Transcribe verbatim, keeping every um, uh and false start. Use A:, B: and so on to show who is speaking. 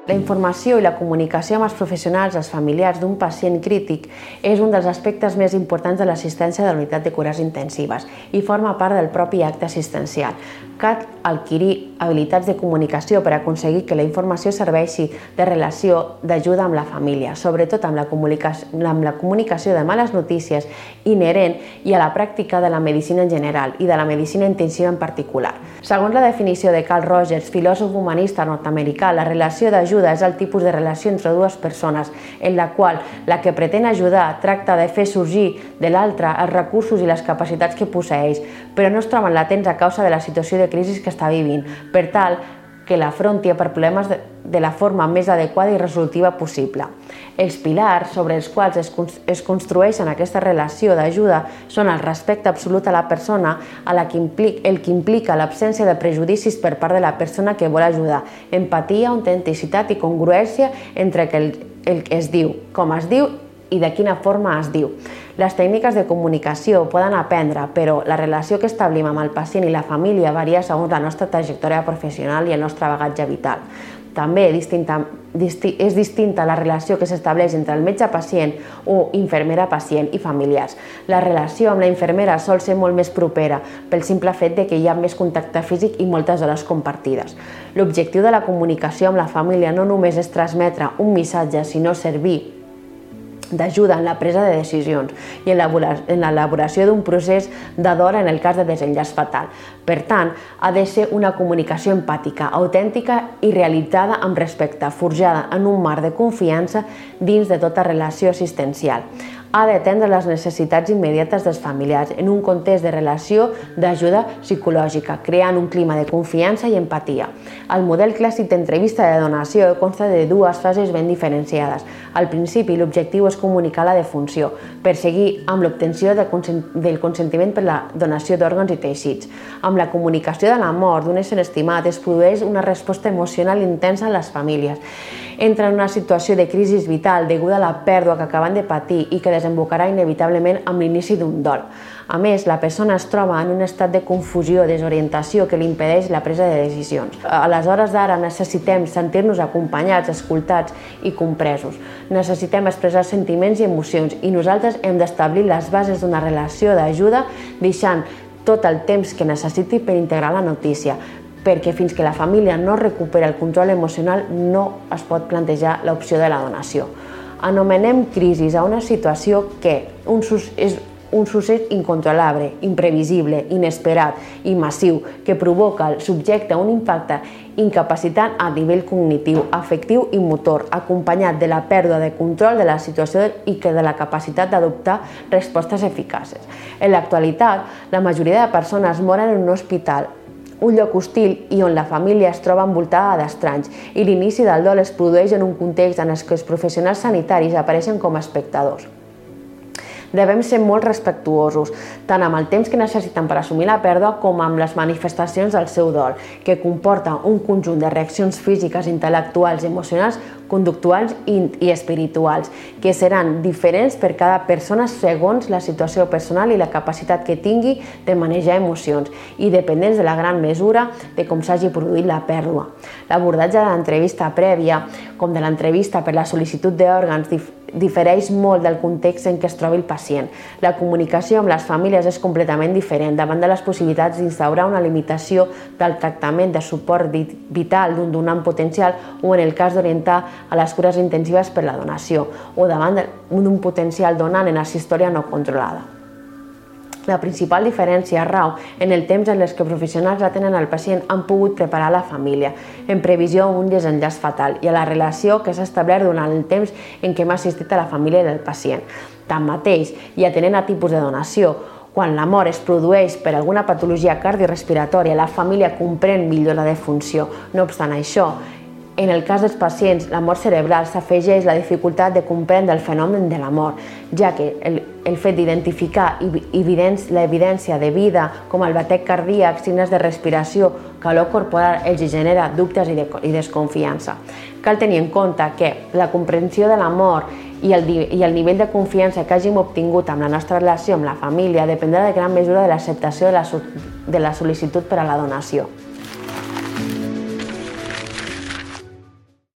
A: La informació i la comunicació amb els professionals, els familiars d'un pacient crític és un dels aspectes més importants de l'assistència de la unitat de cures intensives i forma part del propi acte assistencial. Cal adquirir habilitats de comunicació per aconseguir que la informació serveixi de relació d'ajuda amb la família, sobretot amb la comunicació, amb la comunicació de males notícies inherent i a la pràctica de la medicina en general i de la medicina intensiva en particular. Segons la definició de Carl Rogers, filòsof humanista nord-americà, la relació d'ajuda és el tipus de relació entre dues persones en la qual la que pretén ajudar tracta de fer sorgir de l'altra els recursos i les capacitats que posseeix, però no es troben latents a causa de la situació de crisi que està vivint, per tal que l'afronti per problemes de, de la forma més adequada i resolutiva possible. Els pilars sobre els quals es, es construeixen aquesta relació d'ajuda són el respecte absolut a la persona, a la que implica, el que implica l'absència de prejudicis per part de la persona que vol ajudar, empatia, autenticitat i congruència entre el, el que es diu, com es diu i de quina forma es diu. Les tècniques de comunicació poden aprendre, però la relació que establim amb el pacient i la família varia segons la nostra trajectòria professional i el nostre bagatge vital. També distinta, disti, és distinta la relació que s'estableix entre el metge-pacient o infermera-pacient i familiars. La relació amb la infermera sol ser molt més propera pel simple fet de que hi ha més contacte físic i moltes hores compartides. L'objectiu de la comunicació amb la família no només és transmetre un missatge, sinó servir d'ajuda en la presa de decisions i en l'elaboració d'un procés de dol en el cas de desenllaç fatal. Per tant, ha de ser una comunicació empàtica, autèntica i realitzada amb respecte, forjada en un marc de confiança dins de tota relació assistencial. Ha d'atendre les necessitats immediates dels familiars en un context de relació d'ajuda psicològica, creant un clima de confiança i empatia. El model clàssic d'entrevista de donació consta de dues fases ben diferenciades. Al principi, l'objectiu és comunicar la defunció, perseguir amb l'obtenció del consentiment per la donació d'òrgans i teixits. Amb la comunicació de la mort d'un ésser estimat es produeix una resposta emocional intensa en les famílies. Entra en una situació de crisi vital deguda a la pèrdua que acaben de patir i que desembocarà inevitablement amb l'inici d'un dol. A més, la persona es troba en un estat de confusió, desorientació que li impedeix la presa de decisions. A les hores d'ara necessitem sentir-nos acompanyats, escoltats i compresos. Necessitem expressar sentiments i emocions i nosaltres hem d'establir les bases d'una relació d'ajuda deixant tot el temps que necessiti per integrar la notícia, perquè fins que la família no recupera el control emocional no es pot plantejar l'opció de la donació. Anomenem crisi a una situació que és un succés incontrolable, imprevisible, inesperat i massiu que provoca al subjecte un impacte incapacitant a nivell cognitiu, afectiu i motor, acompanyat de la pèrdua de control de la situació i que de la capacitat d'adoptar respostes eficaces. En l'actualitat, la majoria de persones moren en un hospital, un lloc hostil i on la família es troba envoltada d'estranys i l'inici del dol es produeix en un context en què els professionals sanitaris apareixen com a espectadors. Devem ser molt respectuosos, tant amb el temps que necessiten per assumir la pèrdua com amb les manifestacions del seu dol, que comporta un conjunt de reaccions físiques, intel·lectuals, emocionals, conductuals i espirituals, que seran diferents per cada persona segons la situació personal i la capacitat que tingui de manejar emocions i dependents de la gran mesura de com s'hagi produït la pèrdua. L'abordatge de l'entrevista prèvia, com de l'entrevista per la sol·licitud d'òrgans, difereix molt del context en què es trobi el pacient. La comunicació amb les famílies és completament diferent davant de les possibilitats d'instaurar una limitació del tractament de suport vital d'un donant potencial o en el cas d'orientar a les cures intensives per la donació o davant d'un potencial donant en asistòria no controlada. La principal diferència rau en el temps en què professionals atenen al pacient han pogut preparar la família en previsió d'un desenllaç fatal i a la relació que s'ha establert durant el temps en què hem assistit a la família del pacient. Tanmateix, i atenent a tipus de donació, quan la mort es produeix per alguna patologia cardiorespiratòria, la família comprèn millor la defunció. No obstant això, en el cas dels pacients, la mort cerebral s'afegeix la dificultat de comprendre el fenomen de la mort, ja que el, el fet d'identificar l'evidència de vida com el batec cardíac, signes de respiració, calor corporal, els genera dubtes i, de, i desconfiança. Cal tenir en compte que la comprensió de la mort i el, i el nivell de confiança que hàgim obtingut amb la nostra relació amb la família dependrà de gran mesura de l'acceptació de la, de la sol·licitud per a la donació.